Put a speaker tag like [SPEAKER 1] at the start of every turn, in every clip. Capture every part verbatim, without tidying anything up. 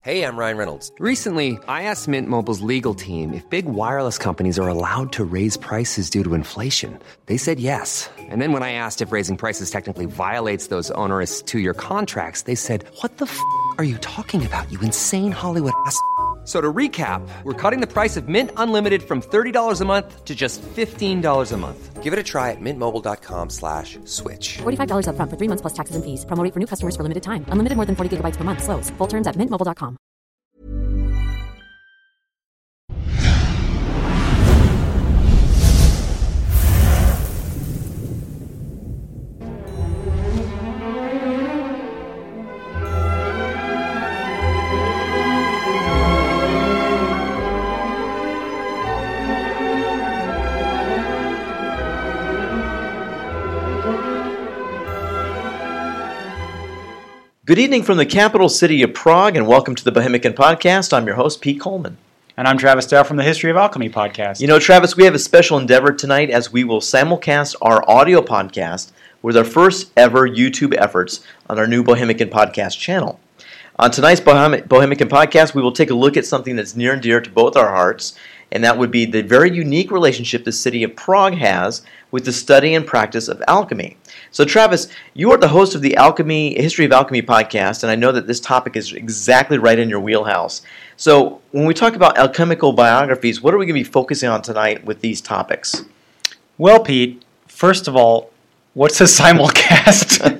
[SPEAKER 1] Hey, I'm Ryan Reynolds.
[SPEAKER 2] Recently, I asked Mint Mobile's legal team if big wireless companies are allowed to raise prices due to inflation. They said yes. And then when I asked if raising prices technically violates those onerous two-year contracts, they said, what the f*** are you talking about, you insane Hollywood ass f- So to recap, we're cutting the price of Mint Unlimited from thirty dollars a month to just fifteen dollars a month.
[SPEAKER 1] Give it a try at mintmobile.com slash switch.
[SPEAKER 3] forty-five dollars up front for three months plus taxes and fees. Promo rate for new customers for limited time. Unlimited more than forty gigabytes per month. Slows full terms at mint mobile dot com.
[SPEAKER 4] Good evening from the capital city of Prague, and welcome to the Bohemican Podcast. I'm your host, Pete Coleman.
[SPEAKER 5] And I'm Travis Dow from the History of Alchemy podcast.
[SPEAKER 4] You know, Travis, we have a special endeavor tonight as we will simulcast our audio podcast with our first ever YouTube efforts on our new Bohemican Podcast channel. On tonight's Bohem- Bohemican Podcast, we will take a look at something that's near and dear to both our hearts, and that would be the very unique relationship the city of Prague has with the study and practice of alchemy. So, Travis, you are the host of the Alchemy History of Alchemy podcast, and I know that this topic is exactly right in your wheelhouse. So, when we talk about alchemical biographies, what are we going to be focusing on tonight with these topics?
[SPEAKER 5] Well, Pete, first of all, what's a simulcast?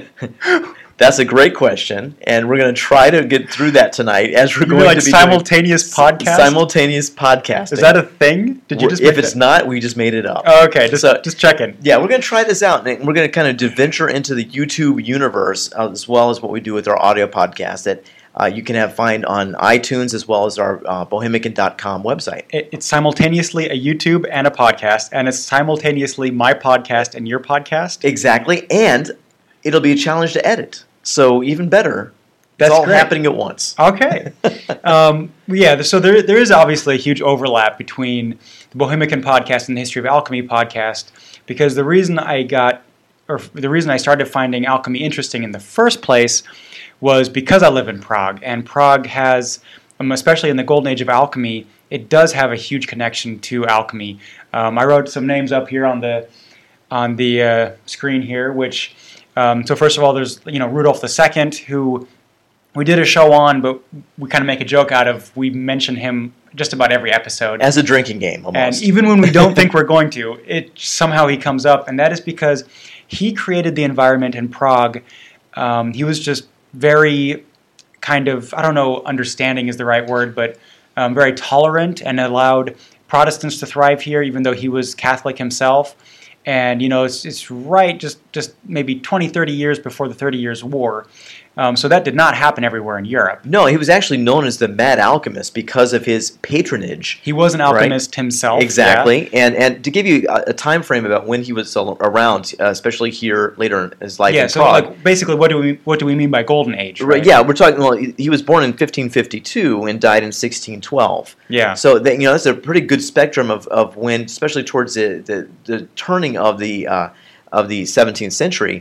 [SPEAKER 4] That's a great question, and we're going to try to get through that tonight as we're
[SPEAKER 5] You
[SPEAKER 4] going
[SPEAKER 5] mean like
[SPEAKER 4] to be
[SPEAKER 5] simultaneous
[SPEAKER 4] doing
[SPEAKER 5] podcast.
[SPEAKER 4] Simultaneous podcasting.
[SPEAKER 5] Is that a thing? Did you just?
[SPEAKER 4] If
[SPEAKER 5] make
[SPEAKER 4] it's
[SPEAKER 5] that?
[SPEAKER 4] not, we just made it up.
[SPEAKER 5] Oh, okay, just
[SPEAKER 4] So-
[SPEAKER 5] just checking.
[SPEAKER 4] Yeah, we're going to try this out, and we're going to kind of venture into the YouTube universe uh, as well as what we do with our audio podcast that uh, you can have find on iTunes as well as our uh, bohemican dot com website.
[SPEAKER 5] It, it's simultaneously a YouTube and a podcast, and it's simultaneously my podcast and your podcast.
[SPEAKER 4] Exactly, and it'll be a challenge to edit. So even better,
[SPEAKER 5] That's
[SPEAKER 4] it's all
[SPEAKER 5] great.
[SPEAKER 4] happening at once.
[SPEAKER 5] Okay. um, yeah, so there there is obviously a huge overlap between the Bohemican podcast and the History of Alchemy podcast, because the reason I got, or the reason I started finding alchemy interesting in the first place was because I live in Prague, and Prague has, um, especially in the golden age of alchemy, it does have a huge connection to alchemy. Um, I wrote some names up here on the on the uh, screen here, which, um, so first of all, there's, you know, Rudolf the Second, who we did a show on, but we kind of make a joke out of, we mention him just about every episode.
[SPEAKER 4] As a drinking game, almost.
[SPEAKER 5] And even when we don't think we're going to, it somehow he comes up, and that is because he created the environment in Prague. Um, he was just very kind of, I don't know, understanding is the right word, but um, very tolerant and allowed Protestants to thrive here, even though he was Catholic himself. And, you know, it's, it's right just, just maybe twenty, thirty years before the Thirty Years' War. Um, so that did not happen everywhere in Europe.
[SPEAKER 4] No, he was actually known as the Mad Alchemist because of his patronage.
[SPEAKER 5] He was an alchemist
[SPEAKER 4] right?
[SPEAKER 5] himself.
[SPEAKER 4] Exactly.
[SPEAKER 5] Yeah.
[SPEAKER 4] And and to give you a, a time frame about when he was around, uh, especially here later in his life
[SPEAKER 5] Yeah,
[SPEAKER 4] in
[SPEAKER 5] so
[SPEAKER 4] Prague.
[SPEAKER 5] like basically what do we what do we mean by Golden Age? Right?
[SPEAKER 4] Right, yeah, we're talking, well, he he was born in fifteen fifty-two and died in sixteen twelve.
[SPEAKER 5] Yeah.
[SPEAKER 4] So, that, you know, that's a pretty good spectrum of, of when, especially towards the, the, the turning of the uh, of the seventeenth century,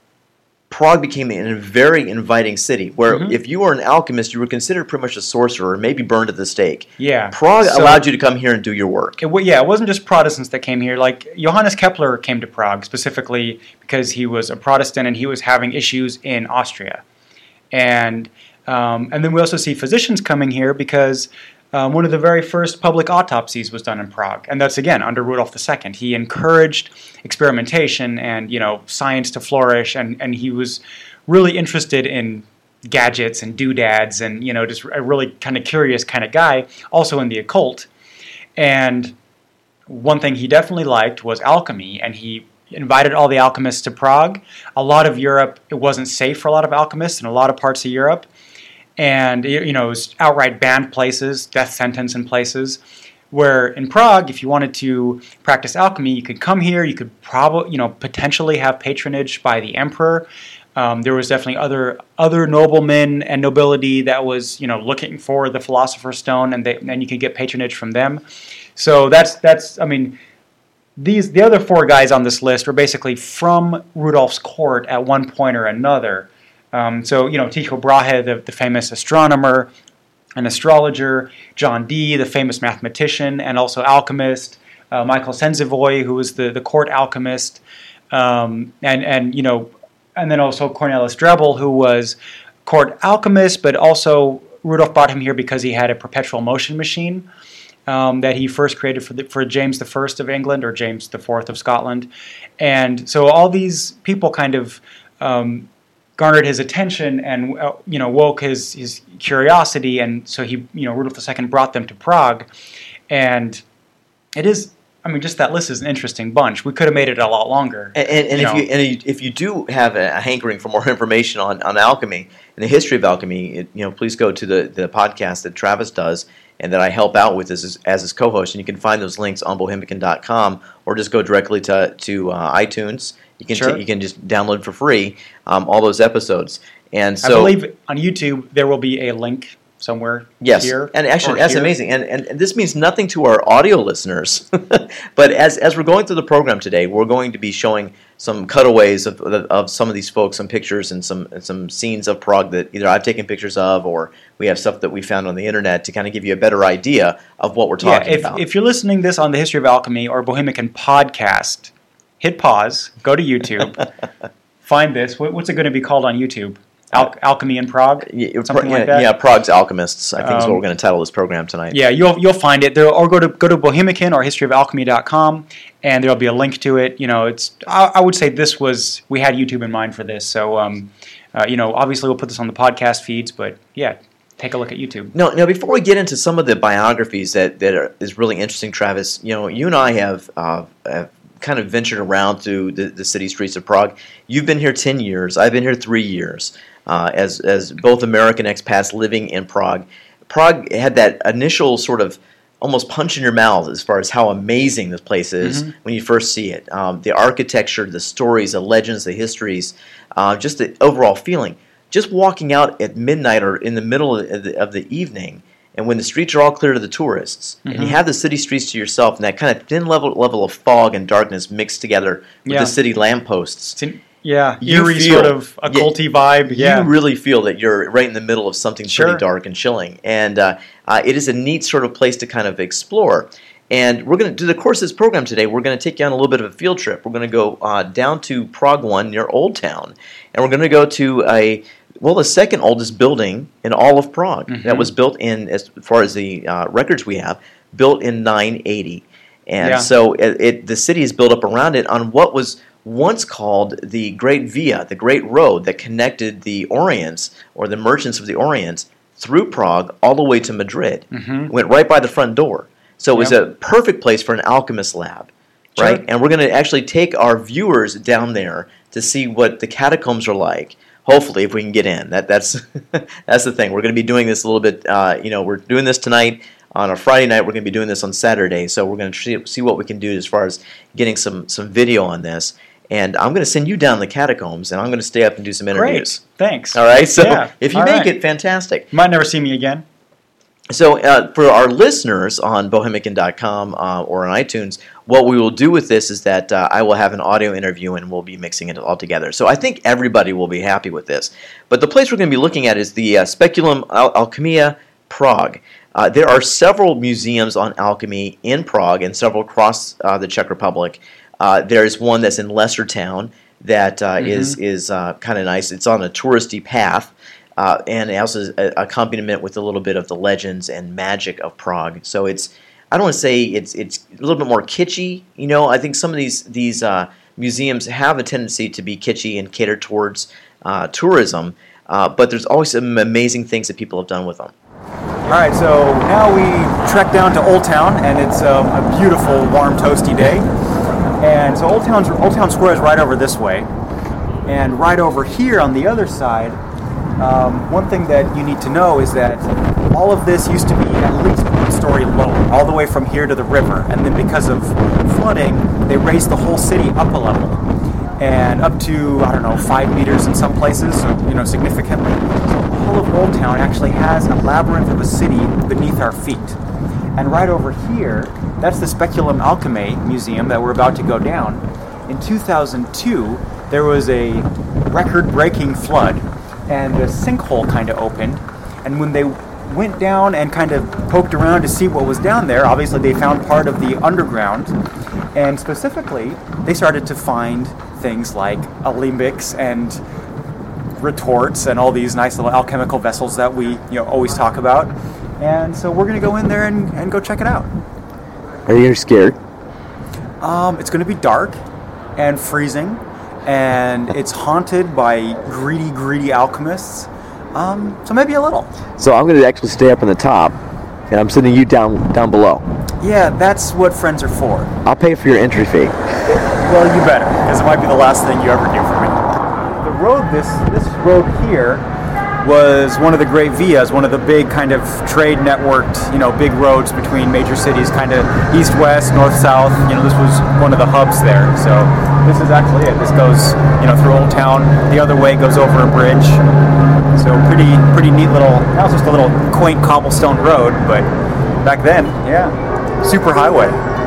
[SPEAKER 4] Prague became a very inviting city where
[SPEAKER 5] Mhm.
[SPEAKER 4] if you were an alchemist, you were considered pretty much a sorcerer, maybe burned at the stake.
[SPEAKER 5] Yeah.
[SPEAKER 4] Prague
[SPEAKER 5] So-
[SPEAKER 4] allowed you to come here and do your work.
[SPEAKER 5] It, wa- yeah, it wasn't just Protestants that came here. Like Johannes Kepler came to Prague specifically because he was a Protestant and he was having issues in Austria. And um, and then we also see physicians coming here because um, one of the very first public autopsies was done in Prague, and that's again under Rudolf the Second. He encouraged experimentation and, you know, science to flourish, and, and he was really interested in gadgets and doodads and, you know, just a really kind of curious kind of guy, also in the occult. And one thing he definitely liked was alchemy, and he invited all the alchemists to Prague. A lot of Europe, it wasn't safe for a lot of alchemists in a lot of parts of Europe. And, you know, it was outright banned places, death sentence in places, where in Prague, if you wanted to practice alchemy, you could come here, you could probably, you know, potentially have patronage by the emperor. Um, there was definitely other other noblemen and nobility that was, you know, looking for the Philosopher's Stone, and they, and you could get patronage from them. So that's, that's I mean, these the other four guys on this list were basically from Rudolf's court at one point or another. Um, so, you know, Tycho Brahe, the, the famous astronomer and astrologer, John Dee, the famous mathematician and also alchemist, uh, Michael Sensivoy, who was the, the court alchemist, um, and, and, you know, and then also Cornelis Drebbel, who was court alchemist, but also Rudolf brought him here because he had a perpetual motion machine um, that he first created for the, for James the First of England, or James the Fourth of Scotland. And so all these people kind of um, garnered his attention and uh, you know woke his his curiosity, and so he you know Rudolf the Second brought them to Prague. And it is, I mean, just that list is an interesting bunch. We could have made it a lot longer.
[SPEAKER 4] And, and, and
[SPEAKER 5] you
[SPEAKER 4] if
[SPEAKER 5] know.
[SPEAKER 4] you and if you do have a, a hankering for more information on, on alchemy and the history of alchemy, it, you know, please go to the, the podcast that Travis does and that I help out with as, as his co-host. And you can find those links on bohemican dot com, or just go directly to to uh, iTunes. You can
[SPEAKER 5] Sure.
[SPEAKER 4] t- you can just download for free um, all those episodes. And so
[SPEAKER 5] I believe on YouTube there will be a link somewhere
[SPEAKER 4] yes,
[SPEAKER 5] here.
[SPEAKER 4] and actually
[SPEAKER 5] or
[SPEAKER 4] that's
[SPEAKER 5] here.
[SPEAKER 4] amazing. And, and and this means nothing to our audio listeners, but as as we're going through the program today, we're going to be showing some cutaways of of some of these folks, some pictures and some and some scenes of Prague that either I've taken pictures of, or we have stuff that we found on the internet to kind of give you a better idea of what we're talking
[SPEAKER 5] yeah, if,
[SPEAKER 4] about.
[SPEAKER 5] if you're listening this on the History of Alchemy or Bohemican podcast, hit pause, go to YouTube, find this. What, what's it going to be called on YouTube? Al- Alchemy in Prague?
[SPEAKER 4] Yeah,
[SPEAKER 5] Something
[SPEAKER 4] yeah,
[SPEAKER 5] like that?
[SPEAKER 4] yeah, Prague's Alchemists, I think is what
[SPEAKER 5] Um,
[SPEAKER 4] we're going to title this program tonight.
[SPEAKER 5] Yeah, you'll you'll find it there, or go to go to Bohemican or history of alchemy dot com, and there'll be a link to it. You know, it's I, I would say this was we had YouTube in mind for this, so um, uh, you know, obviously we'll put this on the podcast feeds, but yeah, take a look at YouTube.
[SPEAKER 4] No, now before we get into some of the biographies that that are, is really interesting, Travis, you know, you and I have, uh, have kind of ventured around through the, the city streets of Prague. You've been here ten years. I've been here three years. Uh, as as both American expats living in Prague. Prague had that initial sort of almost punch in your mouth as far as how amazing this place is
[SPEAKER 5] Mm-hmm.
[SPEAKER 4] when you first see it. Um, the architecture, the stories, the legends, the histories, uh, just the overall feeling. Just walking out at midnight or in the middle of the, of the evening, and when the streets are all clear to the tourists,
[SPEAKER 5] Mm-hmm.
[SPEAKER 4] and you have the city streets to yourself, and that kind of thin level level of fog and darkness mixed together with
[SPEAKER 5] Yeah.
[SPEAKER 4] the city lampposts.
[SPEAKER 5] It's in, yeah,
[SPEAKER 4] You
[SPEAKER 5] eerie
[SPEAKER 4] feel-
[SPEAKER 5] sort of occulty vibe. Yeah,
[SPEAKER 4] You really feel that you're right in the middle of something
[SPEAKER 5] Sure.
[SPEAKER 4] pretty dark and chilling. And uh, uh, it is a neat sort of place to kind of explore. And we're going to do the course of this program today. We're going to take you on a little bit of a field trip. We're going to go uh, down to Prague One near Old Town. And we're going to go to a, well, the second oldest building in all of Prague.
[SPEAKER 5] Mm-hmm.
[SPEAKER 4] That was built in, as far as the uh, records we have, built in nine eighty. And
[SPEAKER 5] Yeah.
[SPEAKER 4] so it, it, the city is built up around it on what was once called the Great Via, the Great Road that connected the Orients, or the merchants of the Orient, through Prague all the way to Madrid.
[SPEAKER 5] Mm-hmm.
[SPEAKER 4] Went right by the front door. So it was
[SPEAKER 5] Yep.
[SPEAKER 4] a perfect place for an alchemist lab,
[SPEAKER 5] Sure.
[SPEAKER 4] right? And we're going to actually take our viewers down there to see what the catacombs are like. Hopefully, if we can get in. That that's that's the thing. We're going to be doing this a little bit. Uh, you know, we're doing this tonight on a Friday night. We're going to be doing this on Saturday. So we're going to see, see what we can do as far as getting some some video on this. And I'm going to send you down the catacombs, and I'm going to stay up and do some interviews.
[SPEAKER 5] great. Thanks.
[SPEAKER 4] All right. So
[SPEAKER 5] Yeah.
[SPEAKER 4] if you
[SPEAKER 5] All
[SPEAKER 4] make
[SPEAKER 5] right.
[SPEAKER 4] it, fantastic.
[SPEAKER 5] You might never see me again.
[SPEAKER 4] So uh, for our listeners on bohemican dot com uh, or on iTunes, what we will do with this is that uh, I will have an audio interview and we'll be mixing it all together. So I think everybody will be happy with this. But the place we're going to be looking at is the uh, Speculum Al- Alchemia Prague. Uh, there are several museums on alchemy in Prague and several across uh, the Czech Republic. Uh, there's one that's in Lesser Town that uh,
[SPEAKER 5] Mm-hmm.
[SPEAKER 4] is is uh, kind of nice. It's on a touristy path. Uh, and it also is a accompaniment with a little bit of the legends and magic of Prague. So it's, I don't want to say it's it's a little bit more kitschy. You know, I think some of these these uh, museums have a tendency to be kitschy and cater towards uh, tourism. Uh, but there's always some amazing things that people have done with them.
[SPEAKER 5] All right, so now we trek down to Old Town, and it's um, a beautiful, warm, toasty day. And so Old Town's Old Town Square is right over this way, and right over here on the other side. Um, one thing that you need to know is that all of this used to be at least one story low, all the way from here to the river. And then because of flooding, they raised the whole city up a level, and up to, I don't know, five meters in some places, so, you know, significantly. So all of Old Town actually has a labyrinth of a city beneath our feet. And right over here, that's the Speculum Alchemy Museum that we're about to go down. In two thousand two, there was a record-breaking flood, and the sinkhole kind of opened. And when they went down and kind of poked around to see what was down there, obviously they found part of the underground. And specifically, they started to find things like alembics and retorts and all these nice little alchemical vessels that we you know always talk about. And so we're going to go in there and, and go check it out.
[SPEAKER 4] Are you scared?
[SPEAKER 5] Um, it's going to be dark and freezing, and it's haunted by greedy, greedy alchemists. Um, so maybe a little.
[SPEAKER 4] So I'm going to actually stay up on the top, and I'm sending you down down below.
[SPEAKER 5] Yeah, that's what friends are for.
[SPEAKER 4] I'll pay for your entry fee.
[SPEAKER 5] Well, you better, because it might be the last thing you ever do for me. The road, this this road here, was one of the great vias, one of the big kind of trade networked, you know, big roads between major cities, kind of east-west, north-south. You know, this was one of the hubs there. So this is actually it. This goes, you know, through Old Town. The other way goes over a bridge. So pretty, pretty neat little. That was just a little quaint cobblestone road, but back then, yeah, super highway.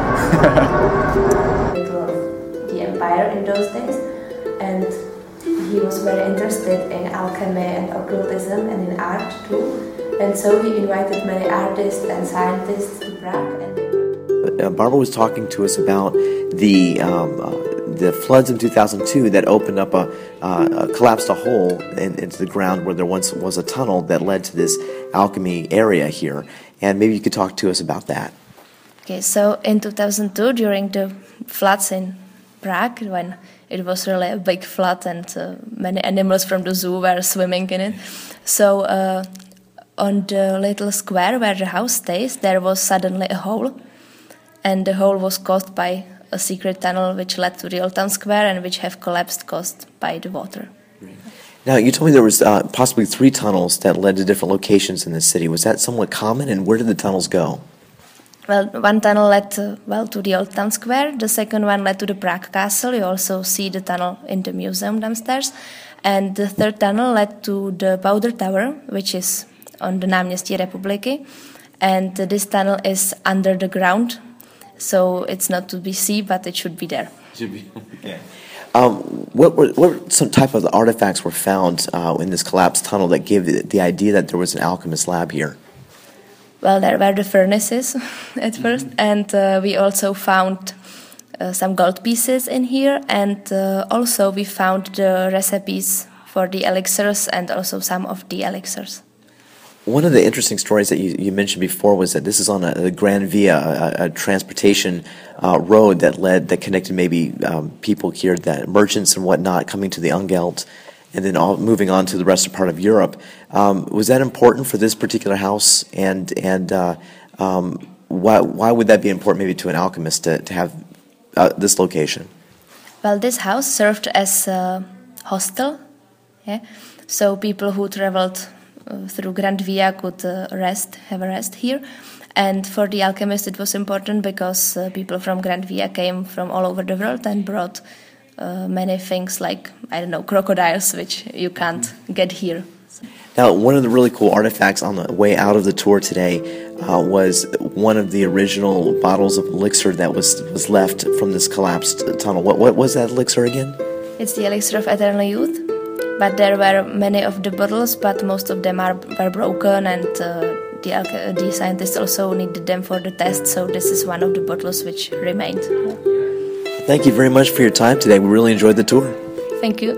[SPEAKER 6] The empire in those days, and he was very interested in alchemy and occultism and in art too, and so he invited many artists and scientists to Prague. And
[SPEAKER 4] uh, Barbara was talking to us about the um, uh, the floods in two thousand two that opened up a, uh, a collapsed a hole in, into the ground where there once was a tunnel that led to this alchemy area here, and maybe you could talk to us about that.
[SPEAKER 6] Okay, so in two thousand two, during the floods in Prague, when it was really a big flood and uh, many animals from the zoo were swimming in it. So uh, on the little square where the house stays, there was suddenly a hole. And the hole was caused by a secret tunnel which led to the Old Town Square and which have collapsed caused by the water.
[SPEAKER 4] Now, you told me there was uh, possibly three tunnels that led to different locations in the city. Was that somewhat common, and where did the tunnels go?
[SPEAKER 6] Well, one tunnel led to, well, to the Old Town Square. The second one led to the Prague Castle. You also see the tunnel in the museum downstairs. And the third tunnel led to the Powder Tower, which is on the Náměstí Republiky. And uh, this tunnel is under the ground, so it's not to be seen, but it should be there.
[SPEAKER 4] Should be. Okay. Um, what were what some type of artifacts were found uh, in this collapsed tunnel that gave the, the idea that there was an alchemist lab here?
[SPEAKER 6] Well, there were the furnaces at first, and uh, we also found uh, some gold pieces in here, and uh, also we found the recipes for the elixirs and also some of the elixirs.
[SPEAKER 4] One of the interesting stories that you, you mentioned before was that this is on a, a Grand Via, a, a transportation uh, road that led that connected maybe um, people here, that merchants and whatnot, coming to the Ungelt, and then all, moving on to the rest of part of Europe. Um, was that important for this particular house, and and uh, um, why why would that be important maybe to an alchemist to, to have uh, this location?
[SPEAKER 6] Well, this house served as a hostel, yeah. So people who traveled uh, through Grand Via could uh, rest, have a rest here. And for the alchemist, it was important because uh, people from Grand Via came from all over the world and brought Uh, many things like, I don't know, crocodiles, which you can't get here.
[SPEAKER 4] Now, one of the really cool artifacts on the way out of the tour today uh, was one of the original bottles of elixir that was was left from this collapsed tunnel. What what was that elixir again?
[SPEAKER 6] It's the elixir of eternal youth, but there were many of the bottles, but most of them are were broken, and uh, the uh, the scientists also needed them for the test. So this is one of the bottles which remained.
[SPEAKER 4] Thank you very much for your time today. We really enjoyed the tour.
[SPEAKER 6] Thank you.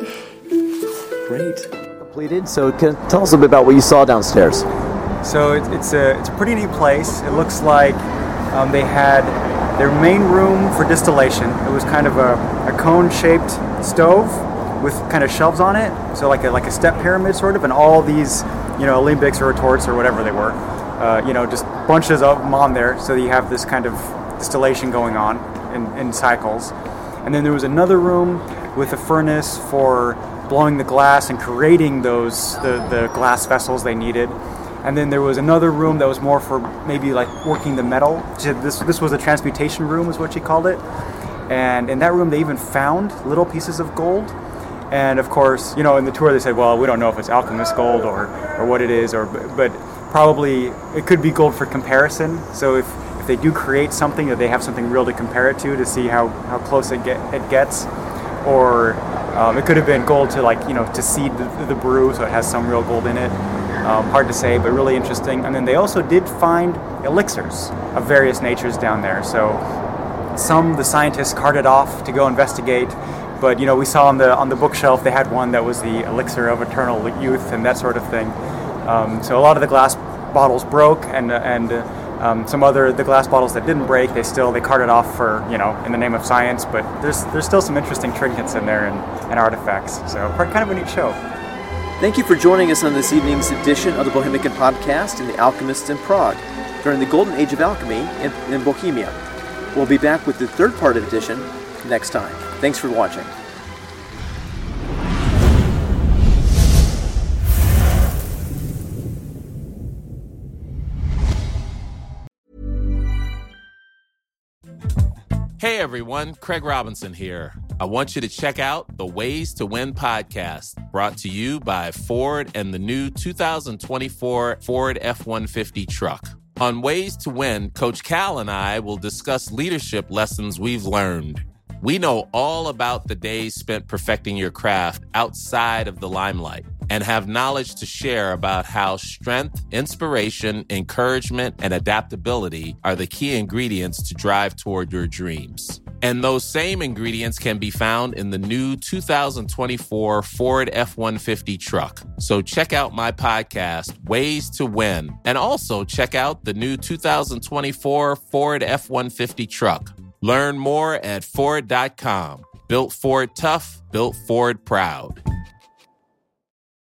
[SPEAKER 4] Great. Completed. So can, tell us a bit about what you saw downstairs.
[SPEAKER 5] So it, it's a it's a pretty neat place. It looks like um, they had their main room for distillation. It was kind of a, a cone-shaped stove with kind of shelves on it. So like a like a step pyramid sort of, and all these, you know, alembics or retorts or whatever they were, uh, you know, just bunches of them on there. So you have this kind of distillation going on in, in cycles. And then there was another room with a furnace for blowing the glass and creating those the, the glass vessels they needed. And then there was another room that was more for maybe like working the metal. This this was a transmutation room is what she called it. And in that room they even found little pieces of gold. And of course, you know, in the tour they said, well, we don't know if it's alchemist gold or, or what it is, or but probably it could be gold for comparison. So if If they do create something, that they have something real to compare it to to see how, how close it get it gets, or Um, it could have been gold to like, you know, to seed the, the brew, so it has some real gold in it. Um, hard to say, but really interesting. And then they also did find elixirs of various natures down there. So some the scientists carted off to go investigate, but you know, we saw on the on the bookshelf they had one that was the elixir of eternal youth and that sort of thing. Um, so a lot of the glass bottles broke, and and uh, um, some other the glass bottles that didn't break, they still they carted off for, you know, in the name of science. But there's there's still some interesting trinkets in there and, and artifacts. So kind of a neat show.
[SPEAKER 4] Thank you for joining us on this evening's edition of the Bohemican Podcast in the Alchemists in Prague during the Golden Age of Alchemy in, in Bohemia. We'll be back with the third part of the edition next time. Thanks for watching.
[SPEAKER 7] Hey everyone, Craig Robinson here. I want you to check out the Ways to Win podcast, brought to you by Ford and the new two thousand twenty-four Ford F one fifty truck. On Ways to Win, Coach Cal and I will discuss leadership lessons we've learned. We know all about the days spent perfecting your craft outside of the limelight and have knowledge to share about how strength, inspiration, encouragement, and adaptability are the key ingredients to drive toward your dreams. And those same ingredients can be found in the new two thousand twenty-four Ford F one fifty truck. So check out my podcast, Ways to Win, and also check out the new two thousand twenty-four Ford F one fifty truck. Learn more at Ford dot com. Built Ford tough, built Ford proud.